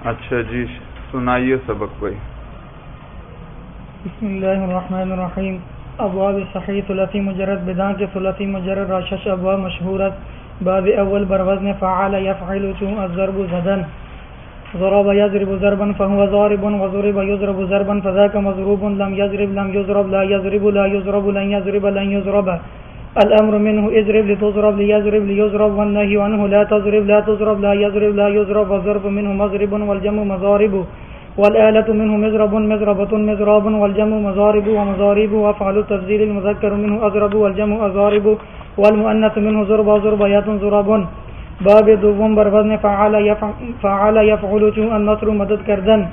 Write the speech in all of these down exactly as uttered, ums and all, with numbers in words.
अच्छा जी, सुनाइए सबक भाई। बिस्मिल्लाहिर्रहमानिर्रहीम। अबवाब सही सुलसी मुजर्रद बिदा के सुलसी मुजर्रद राशश अबवाब मशहूरत। बाब अव्वल बरवज़न फ़अल यफ़अलु चूँ अज़्ज़रबु ज़दन ज़रब यज़रिबु ज़रबन फ़हुव ज़ारिबुन व ज़ुरिब युज़रबु ज़रबन फ़ज़ाक मज़रूबुन लम यज़रिब लम युज़रब ला यज़रिबु ला युज़रबु लन यज़रिब लन युज़रब। الأمر منه اضرب لتضرب ليضرب ليضرب والنهي عنه لا تضرب لا تضرب لا يضرب لا يضرب والظرف منه مضرب والجمع مضارب والآلة منه مضرب مضربة مضراب والجمع مضارب ومضارب وأفعل التفضيل المذكر منه أضرب والجمع أضارب والمؤنث منه ضرب ضربيات ضرب. باب دوم بروزن فعل فعل يفعل النصر مدد کردن.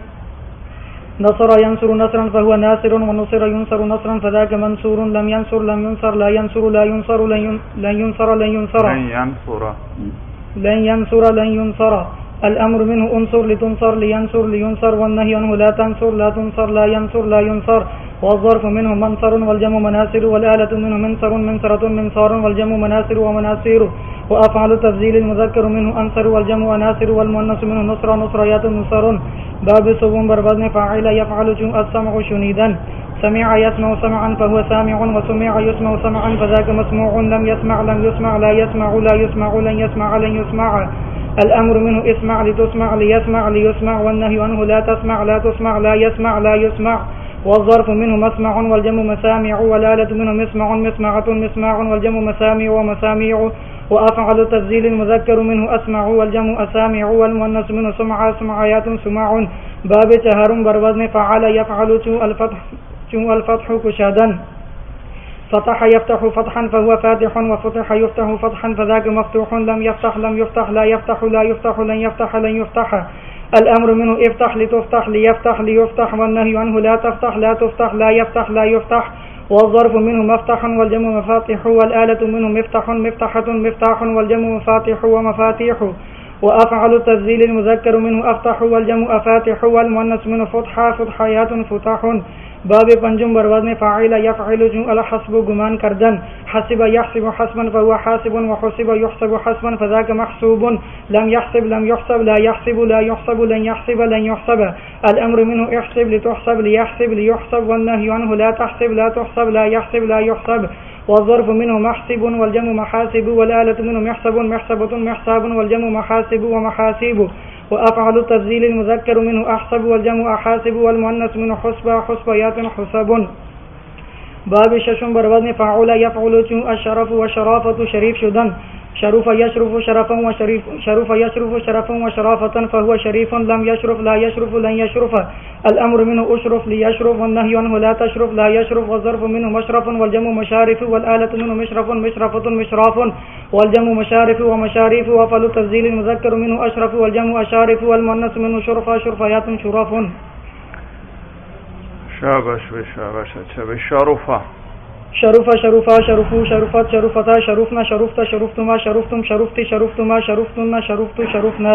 نصر ينصر نصرا فهو ناصر ونصر ينصر نصرا فذاك منصور لم ينصر لم ينصر لا ينصر لا ينصر لن ينصر لن ينصر لن ينصر لن ينصر لن ينصر. الأمر منه انصر لتنصر لينصر لينصر والنهي عنه لا تنصر لا تنصر لا ينصر لا ينصر. والظرف منه منصر والجمع مناصر والآلة منه منصر منصرة منصار والجمع مناصر ومناصير. وأفعل التفضيل المذكر منه أنصر والجمع أناصر والمؤنث منه نصر نصريات نصر. باب صوم بروزن فاعل يفعل السمع شنيدا. سمع يسمع سمعا فهو سامع وسمع يسمع سمعا فذاك مسموع لم يسمع لم يسمع لا يسمع لا يسمع لن يسمع لن يسمع. الأمر منه اسمع لتسمع ليسمع ليسمع والنهي عنه لا تسمع لا تسمع لا يسمع لا يسمع. والظرف منه مسمع والجمع مسامع والآلة منه مسمع مسمعة مسماع والجمع مسامع ومساميع. وأفعل التفضيل المذكر منه أسمع والجمع أسامع والمؤنث منه سمع سمعيات سماع. باب شهر بروزن فعل يفعل الفتح الفتح كشادا. فتح يفتح فتحا فهو فاتح وفتح يفتح فتحا فذاك مفتوح لم يفتح لم يفتح لا يفتح لا يفتح لن يفتح لن يفتح. الأمر منه افتح لتفتح ليفتح ليفتح والنهي عنه لا تفتح لا تفتح لا يفتح لا يفتح. والظرف منه مفتح والجمع مفاتح والآلة منه مفتح مفتحة مفتاح والجمع مفاتح ومفاتيح. وأفعل التفضيل المذكر منه أفتح والجمع أفاتح والمؤنث منه فتحة فتحيات فتاح. باب پنجم بروزن فاعل يفعل الحسب گمان کردن. حسب يحسب حسبا فهو حاسب وحسب يحسب حسبا فذاك محسوب لم يحسب لم يحسب لا يحسب لا يحسب لن يحسب لن يحسب. الأمر منه احسب لتحسب ليحسب ليحسب والنهي عنه لا تحسب لا تحسب لا يحسب لا يحسب. والظرف منه محسب والجمع محاسب والآلة منه محسب محسبة محساب والجمع محاسب ومحاسيب. وأفعل التفضيل المذكر منه أحسب والجمع أحاسب والمؤنث منه حسبة حسبيات حسب. باب ششم بروزن فعل يفعل الشرف والشرافة شريف شدن. شرف يشرف شرفا وشريف شرف يشرف شرفا وشرافة فهو شريف لم يشرف لا يشرف لن يشرف. الأمر منه أشرف ليشرف والنهي عنه لا تشرف لا يشرف. والظرف منه مشرف والجمع مشارف والآلة منه مشرف مشرفة مشراف والجمع مشارف ومشاريف. وفعل التفضيل المذكر منه أشرف والجمع أشارف والمؤنث منه شرفا شرفيات شراف. शाबाश वे शाबाश। अच्छा वे शरुफा शरुफा शरुफा शरुफू शरुफत शरुफता शरुफना शरुफता शरुफ्तुमा शरुफ्तुम शरुफ्ती शरुफ्तुमा शरुफ्तुन्ना शरुफ्तु शरुफना.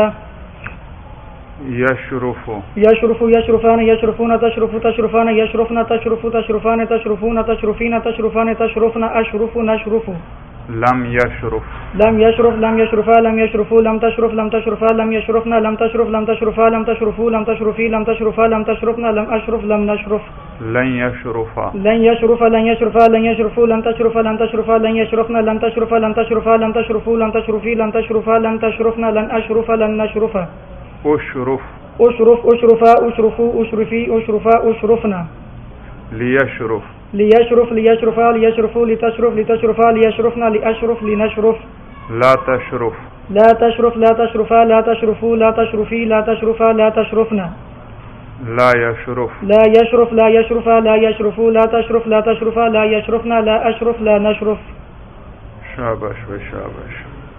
यशरुफु यशरुफु यशरुफान यशरुफून तशरुफु तशरुफान यशरुफना तशरुफु तशरुफान तशरुफून तशरुफीन तशरुफान तशरुफना अशरुफु नशरुफु. लम यशरुफ लम यशरुफ लम यशरुफा लम यशरुफु लम तशरुफ लम तशरुफा लम यशरुफना लम तशरुफ लम तशरुफा लम तशरुफु लम तशरुफी लम तशरुफा लम तशरुफना लम अशरुफ लम नशरुफ. लन यशरुफा लन यशरुफा लन यशरुफा लन यशरुफु लम तशरुफा लम तशरुफा लन यशरुफना लम तशरुफा लम तशरुफा लम तशरुफु लम तशरुफी लम तशरुफा लम तशरुफना लन अशरुफा लन नशरुफा. उशरुफ उशरुफ उशरुफा उशरुफु उशरुफी उशरुफा उशरुफना. लियशरुफ लियशरुफ लियशरुफा लियशरुफु लितशरुफ लितशरुफा लियशरुफना लिअशरुफ लिनशरुफ. ला तशरुफ ला तशरुफ ला तशरुफा ला तशरुफु ला तशरुफी ला तशरुफा ला तशरुफना. ला यशरुफ ला यशरुफ ला यशरुफा ला यशरुफु ला तशरुफ ला तशरुफा ला यशरुफना ला अशरुफ ला नशरुफ. शाबाश वे शाबाश।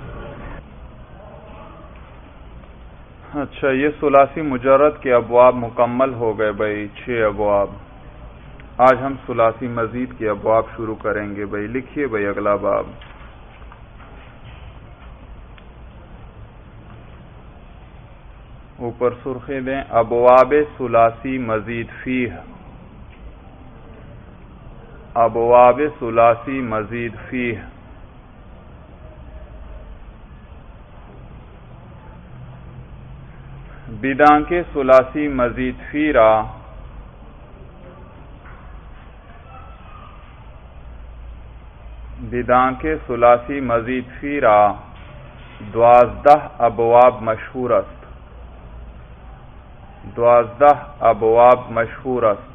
अच्छा ये सुलासी मुजर्रद के अबवाब मुकम्मल हो गए भाई, छह अबवाब। आज हम सुलासी मजीद के अबवाब शुरू करेंगे भाई। लिखिए भाई अगला बाब। ऊपर सुर्खी दें अबवाब सुलासी मजीद फीह। अबवाब सुलासी मजीद फीह। بدان کے ثلاثی مزید فیرا بدان کے ثلاثی مزید فیرا دوازدہ ابواب مشہور است دوازدہ ابواب مشہور است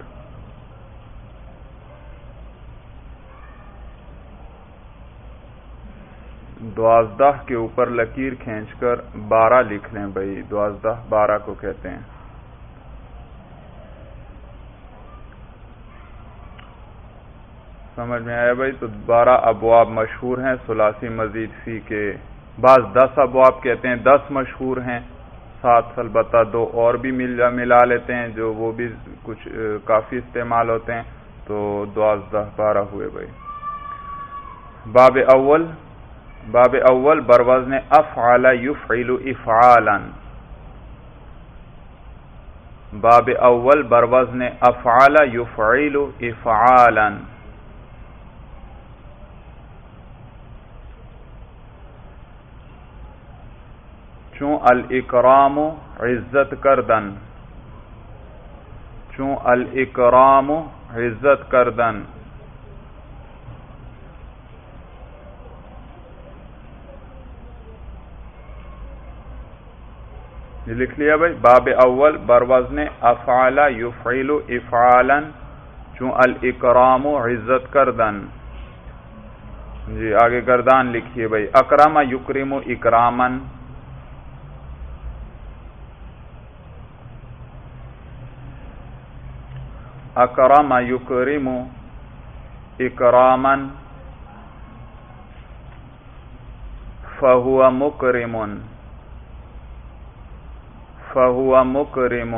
دوازدہ کے اوپر لکیر کھینچ کر بارہ لکھ لیں بھائی، دوازدہ بارہ کو کہتے ہیں۔ سمجھ میں آیا بھائی؟ تو بارہ ابواب مشہور ہیں ثلاثی مزید فی کے، بعض دس ابواب کہتے ہیں، دس مشہور ہیں، ساتھ البتہ دو اور بھی ملا ملا لیتے ہیں جو وہ بھی کچھ کافی استعمال ہوتے ہیں، تو دوازدہ بارہ ہوئے بھائی۔ باب اول باب اول بروزن افعل یفعل افعالا، باب اول بروزن افعل یفعل افعالا۔ چون الاکرام عزت کردن، چون الاکرام عزت کردن، یہ لکھ لیا بھائی۔ باب اول بروزن افعل یفعل افعالا چون الاکرام عزت کردن۔ جی آگے گردان لکھیے بھائی۔ اکرم یکرم اکرامن، اکرم یکرم اکرامن فہو مکرم فہو مکرم،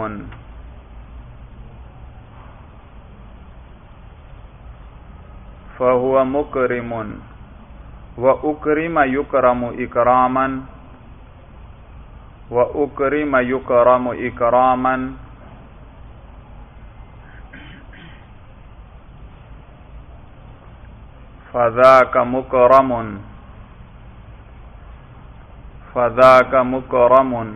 فہو مکرم، وَأُكْرِمَ يُكْرَمُ إِكْرَامًا، وَأُكْرِمَ يُكْرَمُ إِكْرَامًا، فَذَاكَ مُكْرَمٌ، فَذَاكَ مُكْرَمٌ،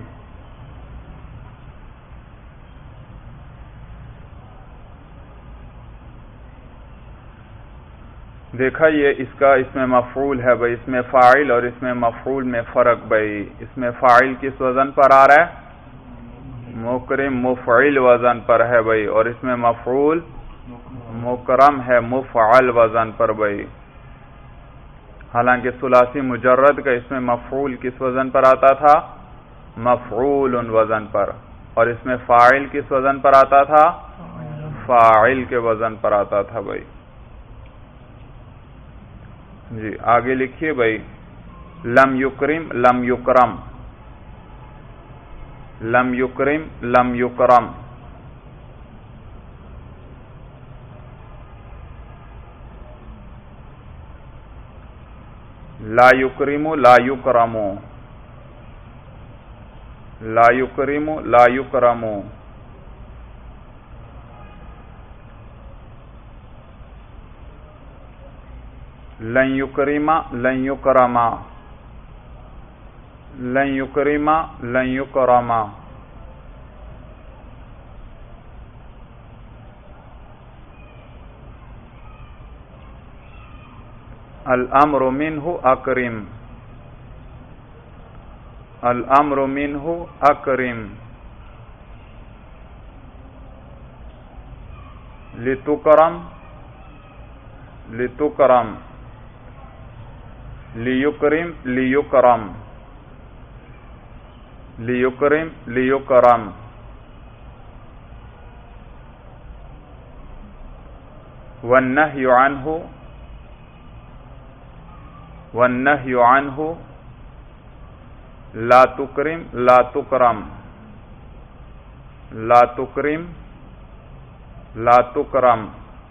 دیکھا یہ اس کا اس میں مفعول ہے بھائی، اس میں فاعل اور اس میں مفعول میں فرق بھائی۔ اس میں فاعل کس وزن پر آ رہا ہے؟ مکرم مفعل وزن پر ہے بھائی، اور اس میں مفعول مکرم ہے مفعل وزن پر بھائی۔ حالانکہ ثلاثی مجرد کا اس میں مفعول کس وزن پر آتا تھا؟ مفعول وزن پر، اور اس میں فاعل کس وزن پر آتا تھا؟ فاعل کے وزن پر آتا تھا بھائی۔ جی آگے لکھیے بھائی۔ لم یکرم لم یکرم، لم یکرم لم یکرم، لا یکرم لا یکرم، لا یکرم لا یکرم، لن یکرم لن یکرم، لن یکرم لن یکرم، الامر منہ اکرم، الامر منہ اکرم، لتکرم لتکرم، لیکرم لیکرم، لیکرم لیکرم، والنہی عنہ والنہی عنہ، لا تکرم لا تکرم، لا تکرم لا تکرم،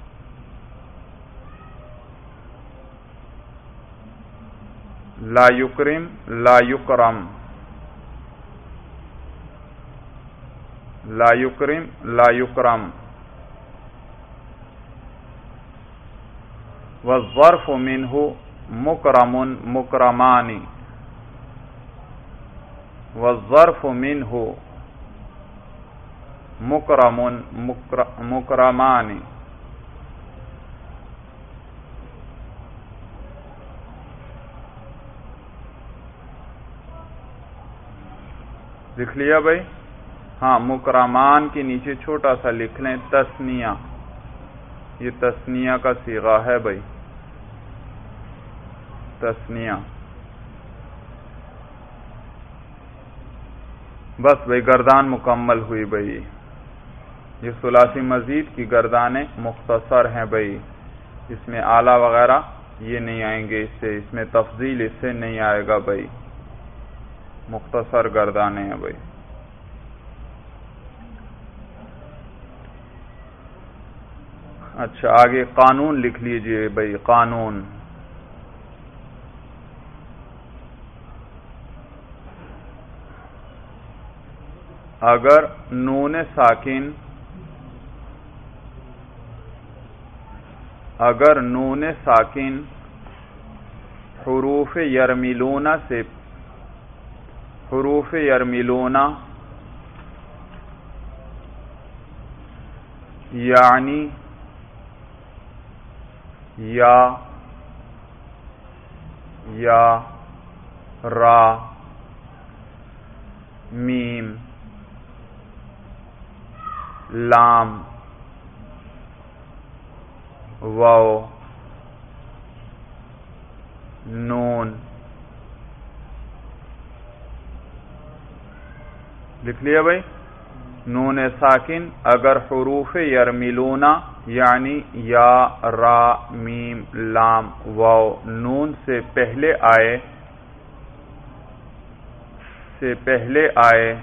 لا یکرم لا یکرم، لا یکرم لا یکرم، والظرف منہ مکرم مکرمان، والظرف منہ مکرمن مکرمانی. لکھ لیا بھائی؟ ہاں، مکرمان کے نیچے چھوٹا سا لکھ لیں تسنیہ. یہ تسنیہ کا صیغہ ہے بھائی، تسنیہ. بس بھائی گردان مکمل ہوئی بھائی. یہ ثلاثی مزید کی گردانیں مختصر ہیں بھائی، اس میں اعلیٰ وغیرہ یہ نہیں آئیں گے، اس سے اس میں تفضیل اس سے نہیں آئے گا بھائی، مختصر گردانیں ہیں بھائی. اچھا آگے قانون لکھ لیجئے بھائی. قانون اگر نون ساکن اگر نون ساکن حروف یرملون سے حروف یرملون یعنی یا یا را میم لام واو نون. لکھ لیا بھائی؟ نون ساکن اگر حروف یرملون یعنی یا را میم لام واو نون سے پہلے آئے سے پہلے آئے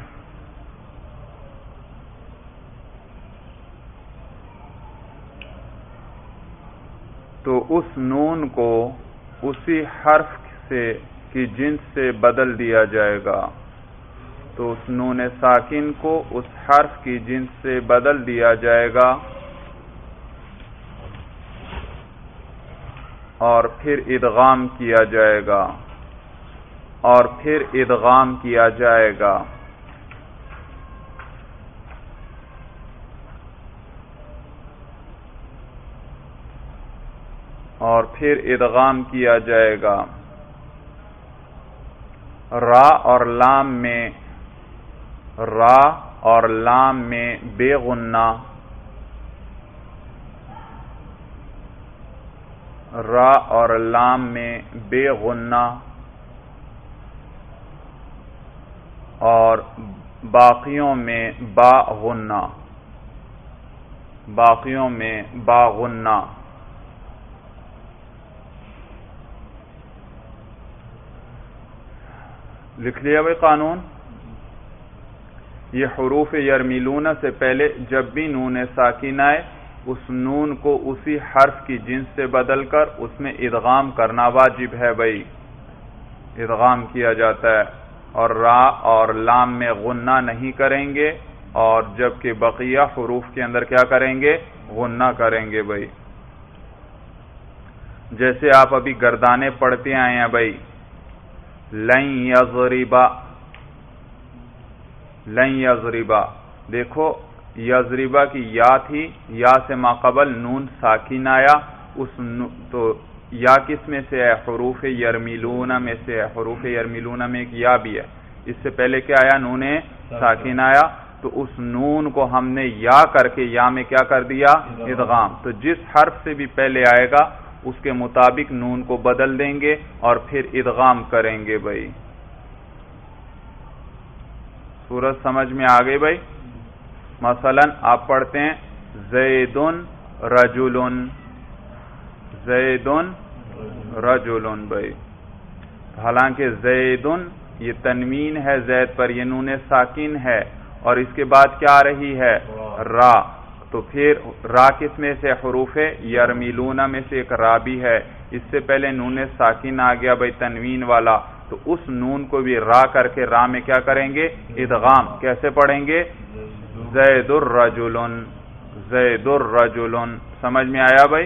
تو اس نون کو اسی حرف سے کی جنس سے بدل دیا جائے گا. تو اس نون ساکن کو اس حرف کی جنس سے بدل دیا جائے گا اور پھر ادغام کیا جائے گا اور پھر ادغام کیا جائے گا. اور پھر ادغام کیا جائے گا. را اور لام میں را اور لام میں بے غنہ را اور لام میں بے غنہ اور باقیوں میں با غنہ باقیوں میں با غنہ. لکھ لیا بھائی قانون؟ یہ حروف یرملون سے پہلے جب بھی نون ساکن آئے اس نون کو اسی حرف کی جنس سے بدل کر اس میں ادغام کرنا واجب ہے بھائی، ادغام کیا جاتا ہے. اور را اور لام میں غنہ نہیں کریں گے اور جبکہ بقیہ حروف کے اندر کیا کریں گے؟ غنہ کریں گے بھائی. جیسے آپ ابھی گردانے پڑھتے آئے ہیں بھائی، لن یضربا لن یضربا. دیکھو یضربا کی یا تھی، یا سے ماقبل نون ساکن آیا، اس تو یا کس میں سے ہے؟ حروف یرملون میں سے ہے. حروف یرملون میں ایک یا بھی ہے. اس سے پہلے کیا آیا؟ نون ساکن آیا. تو اس نون کو ہم نے یا کر کے یا میں کیا کر دیا؟ ادغام. تو جس حرف سے بھی پہلے آئے گا اس کے مطابق نون کو بدل دیں گے اور پھر ادغام کریں گے بھائی. سورج سمجھ میں آ گئی بھائی؟ مثلا آپ پڑھتے ہیں زیدن رجلن زیدن رجلن بھائی. حالانکہ زیدن یہ تنوین ہے زید پر، یہ نون ساکن ہے اور اس کے بعد کیا آ رہی ہے؟ را. تو پھر را کس میں سے؟ حروف یرملون میں سے ایک را بھی ہے. اس سے پہلے نون ساکن آ گیا بھائی تنوین والا، تو اس نون کو بھی را کر کے را میں کیا کریں گے؟ ادغام. کیسے پڑھیں گے؟ زید الرجلن زید الرجلن. سمجھ میں آیا بھائی؟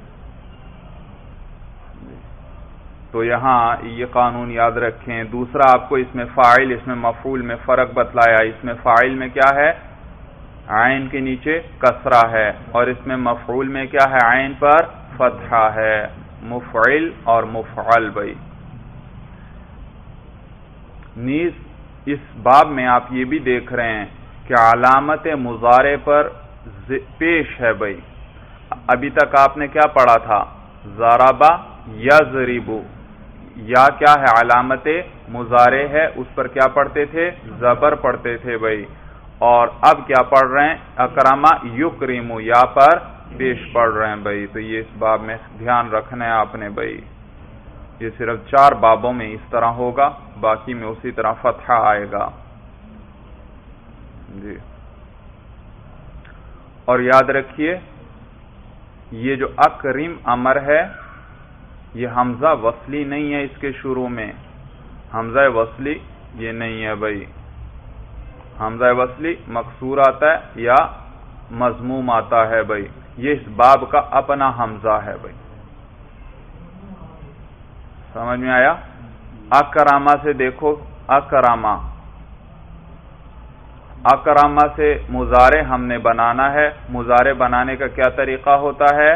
تو یہاں یہ قانون یاد رکھیں. دوسرا آپ کو اس میں فاعل اس میں مفعول میں فرق بتلایا. اس میں فاعل میں کیا ہے؟ عین کے نیچے کسرہ ہے، اور اس میں مفعول میں کیا ہے؟ عین پر فتحہ ہے، مفعل اور مفعل بھائی۔ نیز اس باب میں آپ یہ بھی دیکھ رہے ہیں کہ علامت مضارع پر پیش ہے بھائی۔ ابھی تک آپ نے کیا پڑھا تھا؟ ضربہ یضرب، یا کیا ہے؟ علامت مضارع ہے، اس پر کیا پڑھتے تھے؟ زبر پڑھتے تھے بھائی، اور اب کیا پڑھ رہے ہیں؟ اکرم یکرم، یا پر پیش پڑھ رہے ہیں بھائی۔ تو یہ اس باب میں دھیان رکھنا ہے آپ نے بھائی، یہ صرف چار بابوں میں اس طرح ہوگا، باقی میں اسی طرح فتحہ آئے گا جی۔ اور یاد رکھیے یہ جو اکرم امر ہے یہ حمزہ وصلی نہیں ہے، اس کے شروع میں حمزہ وصلی یہ نہیں ہے بھائی، حمزہ وصلی مکسور آتا ہے یا مضموم آتا ہے بھائی، یہ اس باب کا اپنا حمزہ ہے بھائی، سمجھ میں آیا؟ اکرامہ سے دیکھو، اکرامہ اکرامہ سے مضارع ہم نے بنانا ہے، مضارع بنانے کا کیا طریقہ ہوتا ہے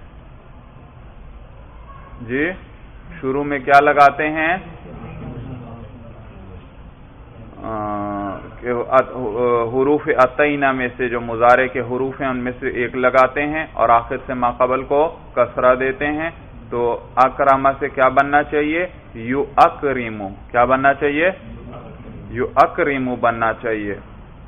جی؟ شروع میں کیا لگاتے ہیں؟ کہ حروف عطینہ میں سے جو مضارع کے حروف ہیں ان میں سے ایک لگاتے ہیں اور آخر سے ما قبل کو کسرہ دیتے ہیں، تو اکرامہ سے کیا بننا چاہیے؟ یو اکریمو، کیا بننا چاہیے؟ یو اکریمو بننا چاہیے۔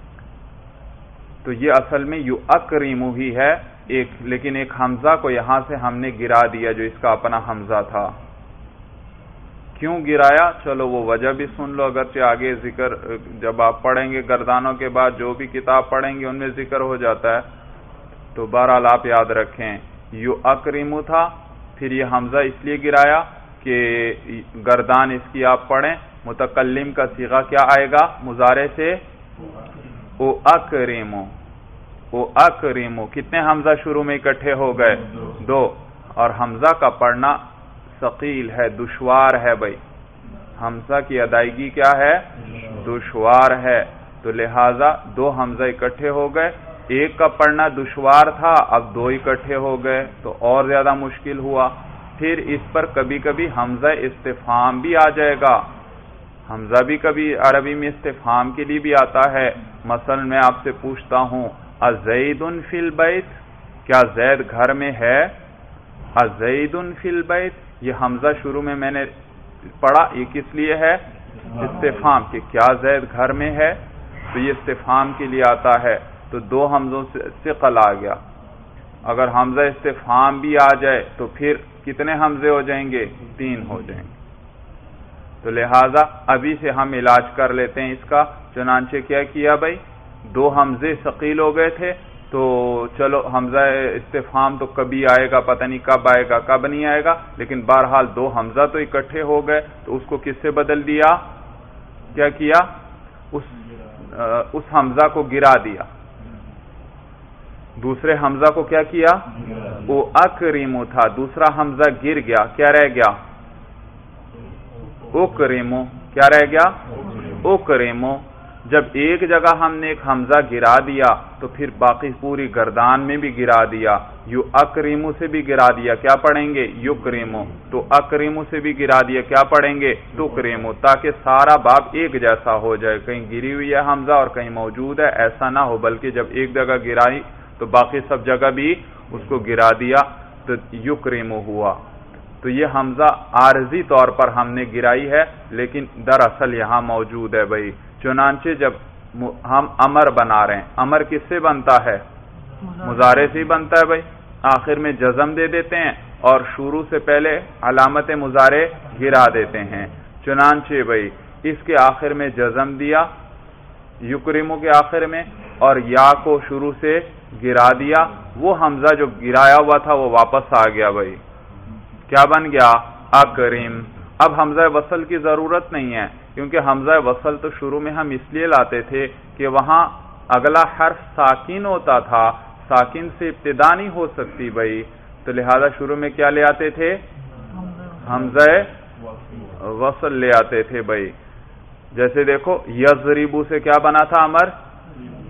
تو یہ اصل میں یو اکریمو ہی ہے ایک، لیکن ایک حمزہ کو یہاں سے ہم نے گرا دیا جو اس کا اپنا حمزہ تھا۔ کیوں گرایا؟ چلو وہ وجہ بھی سن لو، اگرچہ آگے ذکر جب آپ پڑھیں گے گردانوں کے بعد جو بھی کتاب پڑھیں گے ان میں ذکر ہو جاتا ہے، تو بہرحال آپ یاد رکھیں یو اکریمو تھا، پھر یہ حمزہ اس لیے گرایا کہ گردان اس کی آپ پڑھیں، متکلم کا صیغہ کیا آئے گا مضارع سے؟ او اکریمو، او اکریمو۔ کتنے حمزہ شروع میں اکٹھے ہو گئے؟ دو، اور حمزہ کا پڑھنا ثقیل ہے، دشوار ہے بھائی، حمزہ کی ادائیگی کیا ہے؟ دشوار ہے، تو لہذا دو حمزہ اکٹھے ہو گئے، ایک کا پڑھنا دشوار تھا، اب دو اکٹھے ہو گئے تو اور زیادہ مشکل ہوا۔ پھر اس پر کبھی کبھی حمزہ استفہام بھی آ جائے گا، حمزہ بھی کبھی عربی میں استفہام کے لیے بھی آتا ہے۔ مثلا میں آپ سے پوچھتا ہوں ازید فی البیت، کیا زید گھر میں ہے؟ ازید فی البیت، یہ حمزہ شروع میں میں نے پڑھا، یہ کس لیے ہے؟ استفہام، کہ کیا زید گھر میں ہے، تو یہ استفہام کے لیے آتا ہے، تو دو حمزوں سے ثقل آ گیا۔ اگر حمزہ استفہام بھی آ جائے تو پھر کتنے حمزے ہو جائیں گے؟ تین ہو جائیں گے۔ تو لہذا ابھی سے ہم علاج کر لیتے ہیں اس کا، چنانچہ کیا کیا بھائی؟ دو حمزے ثقیل ہو گئے تھے، تو چلو حمزہ استفہام تو کبھی آئے گا، پتہ نہیں کب آئے گا کب نہیں آئے گا، لیکن بہرحال دو حمزہ تو اکٹھے ہو گئے، تو اس کو کس سے بدل دیا؟ کیا کیا؟ اس اس حمزہ کو گرا دیا، دوسرے حمزہ کو کیا کیا؟ وہ اکریمو تھا، دوسرا حمزہ گر گیا، کیا رہ گیا؟ اکریمو، کیا رہ گیا؟ اکریمو۔ جب ایک جگہ ہم نے ایک حمزہ گرا دیا تو پھر باقی پوری گردان میں بھی گرا دیا، یو اکریمو سے بھی گرا دیا، کیا پڑھیں گے؟ یو کریمو، تو اکریمو سے بھی گرا دیا، کیا پڑھیں گے؟ تو کریمو، تاکہ سارا باب ایک جیسا ہو جائے، کہیں گری ہوئی ہے حمزہ اور کہیں موجود ہے ایسا نہ ہو، بلکہ جب ایک جگہ گرائی تو باقی سب جگہ بھی اس کو گرا دیا تو یو کریمو ہوا۔ تو یہ حمزہ عارضی طور پر ہم نے گرائی ہے، لیکن دراصل یہاں موجود ہے بھائی۔ چنانچہ جب ہم امر بنا رہے ہیں، امر کس سے بنتا ہے؟ مضارع سے ہی بنتا ہے بھائی، آخر میں جزم دے دیتے ہیں اور شروع سے پہلے علامت مضارع گرا دیتے ہیں۔ چنانچہ بھائی اس کے آخر میں جزم دیا، یکرمو کے آخر میں، اور یا کو شروع سے گرا دیا، وہ حمزہ جو گرایا ہوا تھا وہ واپس آ گیا بھائی، کیا بن گیا؟ اکریم۔ اب حمزہ وصل کی ضرورت نہیں ہے، کیونکہ حمزہ وصل تو شروع میں ہم اس لیے لاتے تھے کہ وہاں اگلا حرف ساکن ہوتا تھا، ساکن سے ابتدا نہیں ہو سکتی بھائی، تو لہذا شروع میں کیا لے آتے تھے؟ حمزہ وصل لے آتے تھے بھائی۔ جیسے دیکھو یضربو سے کیا بنا تھا امر؟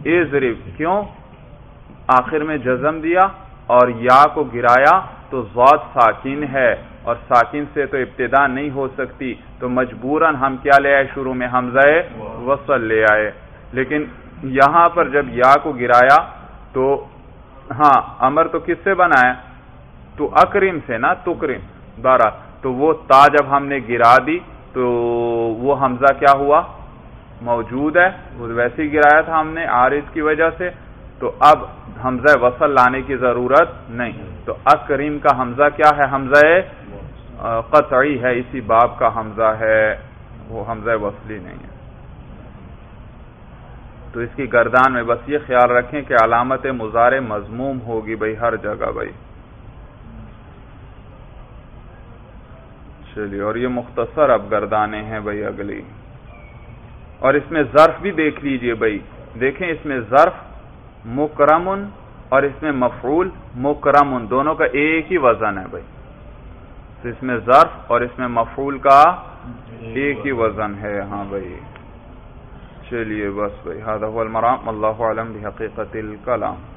اضرب، کیوں؟ آخر میں جزم دیا اور یا کو گرایا تو ضاد ساکن ہے اور ساکن سے تو ابتدا نہیں ہو سکتی، تو مجبوراً ہم کیا لے آئے؟ شروع میں حمزہ وصل لے آئے۔ لیکن یہاں پر جب یا کو گرایا تو ہاں امر تو کس سے بنا ہے؟ تو اکرم سے نا، تکرم بارہ، تو وہ تا جب ہم نے گرا دی تو وہ حمزہ کیا ہوا؟ موجود ہے، وہ ویسے ہی گرایا تھا ہم نے عارض کی وجہ سے، تو اب حمزہ وصل لانے کی ضرورت نہیں۔ تو اکریم کا حمزہ کیا ہے؟ حمزہ قطعی ہے، اسی باب کا حمزہ ہے، وہ حمزہ وصلی نہیں ہے۔ تو اس کی گردان میں بس یہ خیال رکھیں کہ علامت مضارع مضموم ہوگی بھائی ہر جگہ بھائی۔ چلیے، اور یہ مختصر اب گردانے ہیں بھائی اگلی، اور اس میں ظرف بھی دیکھ لیجئے بھائی، دیکھیں اس میں ظرف مکرمن اور اس میں مفعول مکرمن، دونوں کا ایک ہی وزن ہے بھائی، تو اس میں ظرف اور اس میں مفعول کا ایک ہی وزن ہے۔ ہاں بھائی چلیے بس بھائی، ھذا ھو المرام، اللہ اعلم بحقیقت الکلام۔